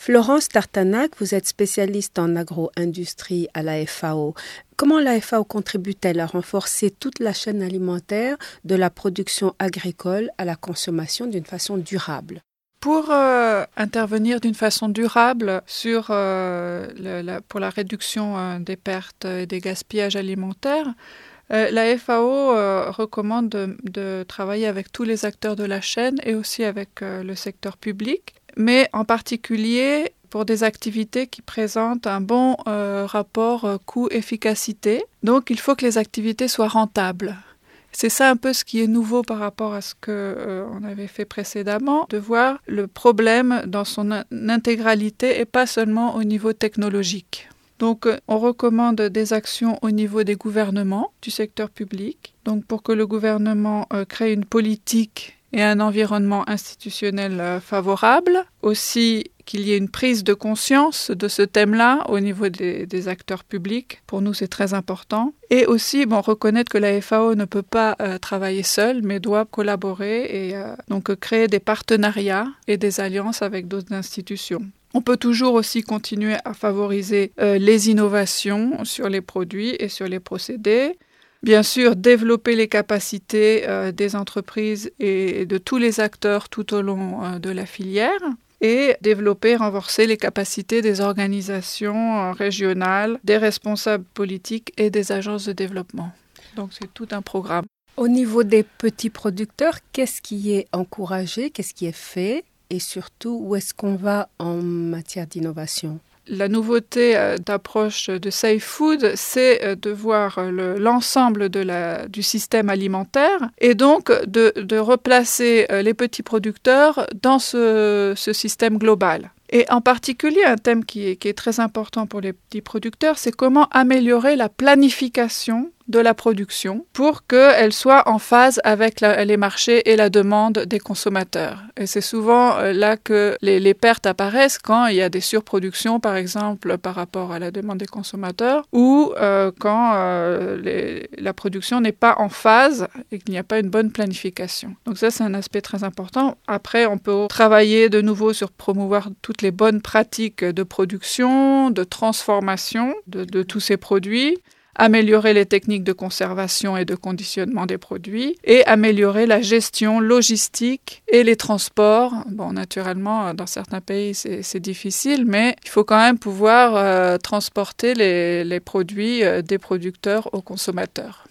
Florence Tartanac, vous êtes spécialiste en agro-industrie à la FAO. Comment la FAO contribue-t-elle à renforcer toute la chaîne alimentaire de la production agricole à la consommation d'une façon durable? Pour intervenir d'une façon durable pour la réduction des pertes et des gaspillages alimentaires, la FAO recommande de travailler avec tous les acteurs de la chaîne et aussi avec le secteur public, mais en particulier pour des activités qui présentent un bon rapport coût-efficacité. Donc il faut que les activités soient rentables. C'est ça un peu ce qui est nouveau par rapport à ce qu'on avait fait précédemment, de voir le problème dans son intégralité et pas seulement au niveau technologique. Donc on recommande des actions au niveau des gouvernements, du secteur public, donc pour que le gouvernement crée une politique et un environnement institutionnel favorable, aussi qu'il y ait une prise de conscience de ce thème-là au niveau des acteurs publics. Pour nous, c'est très important. Et aussi, reconnaître que la FAO ne peut pas travailler seule, mais doit collaborer et donc créer des partenariats et des alliances avec d'autres institutions. On peut toujours aussi continuer à favoriser les innovations sur les produits et sur les procédés. Bien sûr, développer les capacités des entreprises et de tous les acteurs tout au long de la filière et développer, renforcer les capacités des organisations régionales, des responsables politiques et des agences de développement. Donc c'est tout un programme. Au niveau des petits producteurs, qu'est-ce qui est encouragé, qu'est-ce qui est fait et surtout où est-ce qu'on va en matière d'innovation ? La nouveauté d'approche de Safe Food, c'est de voir l'ensemble du système alimentaire et donc de replacer les petits producteurs dans ce système global. Et en particulier, un thème qui est très important pour les petits producteurs, c'est comment améliorer la planification de la production pour qu'elle soit en phase avec les marchés et la demande des consommateurs. Et c'est souvent là que les pertes apparaissent quand il y a des surproductions, par exemple, par rapport à la demande des consommateurs, ou quand la production n'est pas en phase et qu'il n'y a pas une bonne planification. Donc ça, c'est un aspect très important. Après, on peut travailler de nouveau sur promouvoir toutes les bonnes pratiques de production, de transformation de tous ces produits, améliorer les techniques de conservation et de conditionnement des produits et améliorer la gestion logistique et les transports. Bon, naturellement, dans certains pays, c'est difficile, mais il faut quand même pouvoir transporter les produits des producteurs aux consommateurs.